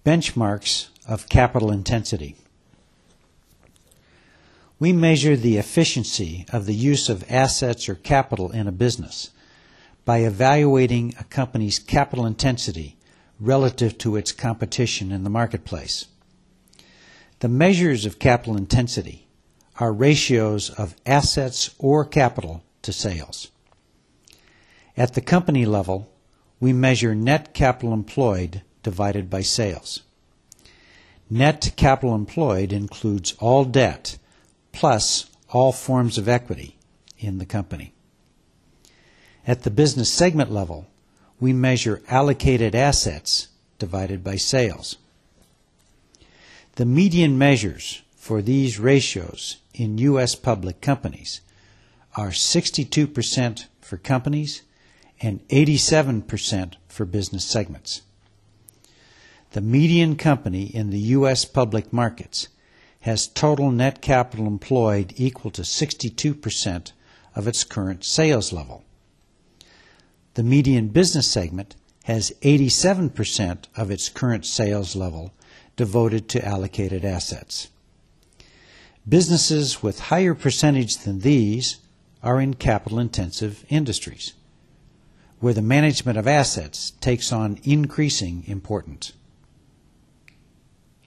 Benchmarks of capital intensity. We measure the efficiency of the use of assets or capital in a business by evaluating a company's capital intensity relative to its competition in the marketplace. The measures of capital intensity are ratios of assets or capital to sales. At the company level, we measure net capital employed divided by sales. Net capital employed includes all debt plus all forms of equity in the company. At the business segment level, we measure allocated assets divided by sales. The median measures for these ratios in U.S. public companies are 62% for companies and 87% for business segments. The median company in the U.S. public markets has total net capital employed equal to 62% of its current sales level. The median business segment has 87% of its current sales level devoted to allocated assets. Businesses with higher percentage than these are in capital-intensive industries, where the management of assets takes on increasing importance.